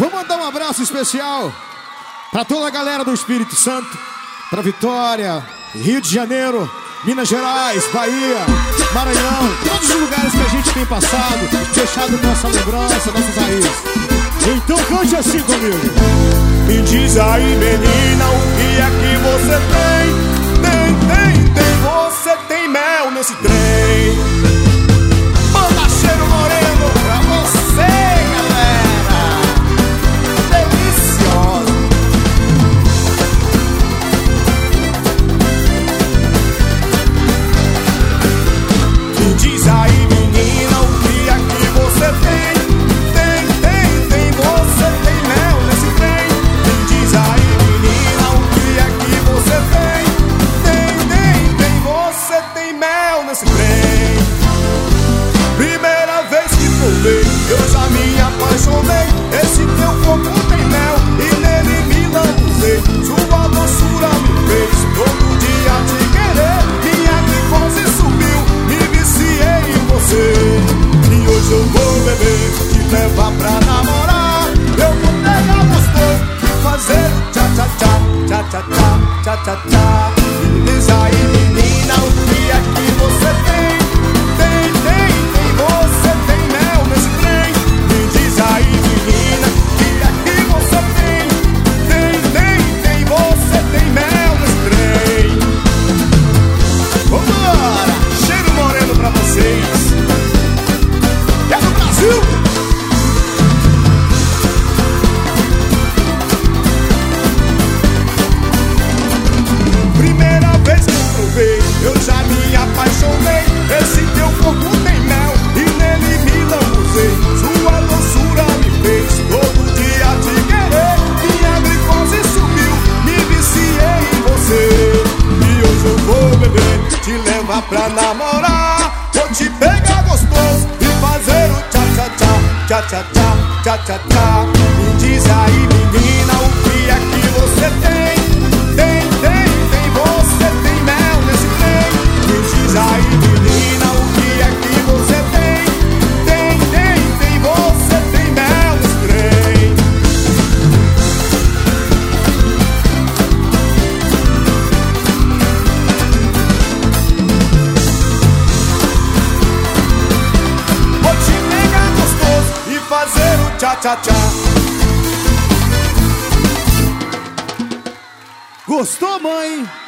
Vou mandar um abraço especial pra toda a galera do Espírito Santo, pra Vitória, Rio de Janeiro, Minas Gerais, Bahia, Maranhão, todos os lugares que a gente tem passado, deixado nossa lembrança, nossas raízes. Então cante assim comigo. Me diz aí, menina, o que é que você tem? Você tem mel nesse trem. Manda cheiro moreno pra você, galera. Deliciosa. Me diz aí, menina, o que é que você tem? Você tem mel nesse trem. Me diz aí, menina, o que é que você tem? Você tem mel nesse trem. Primeira vez que provei, eu já me apaixonei. Esse teu corpo tem mel e nele me lambuzei. Sua doçura me fez todo dia te querer. Minha glicose subiu, me viciei em você. E hoje eu vou beber, te levar pra namorar. Eu vou pegar gostoso e fazer tchá-tchá-tchá, tchá-tchá-tchá, tchá-tchá-tchá. Me diz aí, menina, o que é que você tem? Você tem mel nesse trem. Me diz aí, menina, o que é que você tem? Você tem mel nesse trem. Vambora! Cheiro moreno pra vocês. É do Brasil! Primeira vez que eu provei, eu já me apaixonei. Esse teu corpo tem mel e nele me lambuzei. Sua doçura me fez todo dia te querer. Minha glicose subiu, me viciei em você. E hoje eu vou beber, te levar pra namorar. Vou te pegar gostoso e fazer o tchá-tchá-tchá, tchá-tchá-tchá, tchá-tchá-tchá. Me diz aí, menina, o que é que você tem? Você tem mel nesse trem. Me diz aí, menina, o que é que você tem? Você tem mel nesse trem. Vou te pegar gostoso e fazer o tchá-tchá-tchá. Gostou, mãe?